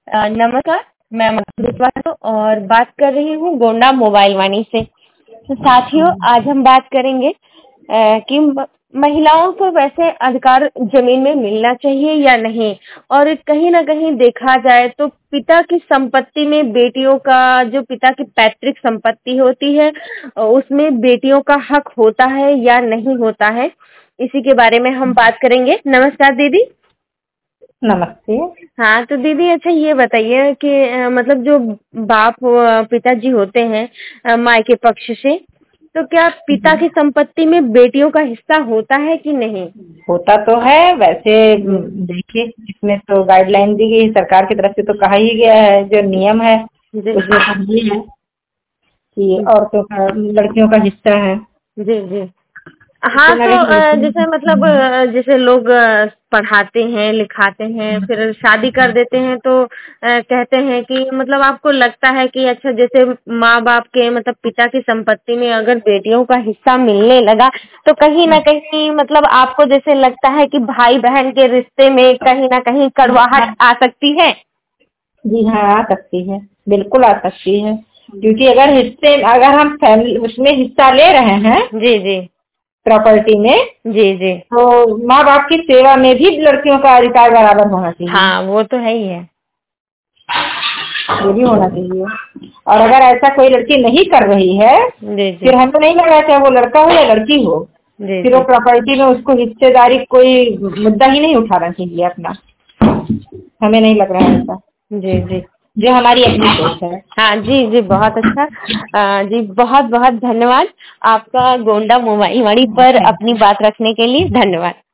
नमस्कार, मैं मधुर और बात कर रही हूँ गोंडा मोबाइल वाणी से। तो साथियों, आज हम बात करेंगे कि महिलाओं को वैसे अधिकार जमीन में मिलना चाहिए या नहीं। और कहीं न कहीं देखा जाए तो पिता की संपत्ति में बेटियों का जो पिता की पैतृक संपत्ति होती है उसमें बेटियों का हक होता है या नहीं होता है, इसी के बारे में हम बात करेंगे। नमस्कार दीदी। नमस्ते। हाँ तो दीदी, अच्छा ये बताइए कि मतलब जो बाप पिताजी होते हैं मायके पक्ष से, तो क्या पिता की संपत्ति में बेटियों का हिस्सा होता है कि नहीं? होता तो है वैसे। देखिए, इसमें तो गाइडलाइन दी गई है सरकार की तरफ से, तो कहा ही गया है, जो नियम है उसमें ये है कि औरतों का, लड़कियों का हिस्सा है। जी जी। हाँ तो जैसे मतलब जैसे लोग पढ़ाते हैं, लिखाते हैं, फिर शादी कर देते हैं तो कहते हैं कि मतलब आपको लगता है कि अच्छा, जैसे माँ बाप के मतलब पिता की संपत्ति में अगर बेटियों का हिस्सा मिलने लगा तो कहीं ना कहीं मतलब आपको जैसे लगता है कि भाई बहन के रिश्ते में कहीं ना कहीं कड़वाहट आ सकती है। जी हाँ, आ सकती है, बिल्कुल आ सकती है, क्योंकि अगर हम फैमिली उसमें हिस्सा ले रहे हैं, जी जी, प्रॉपर्टी में, जी जी, तो माँ बाप की सेवा में भी लड़कियों का अधिकार बराबर होना चाहिए। हाँ वो तो है ही है, ये भी होना चाहिए। और अगर ऐसा कोई लड़की नहीं कर रही है, जी जी, फिर हमें नहीं लग रहा चाहे वो लड़का हो या लड़की हो, जी फिर वो जी, प्रॉपर्टी में उसको हिस्सेदारी कोई मुद्दा ही नहीं उठाना चाहिए अपना। हमें नहीं लग रहा है ऐसा, जी जी, जो हमारी अपनी सोच है। हाँ जी जी, बहुत अच्छा। जी बहुत बहुत धन्यवाद आपका गोंडा मोबाइल वाणी पर अपनी बात रखने के लिए। धन्यवाद।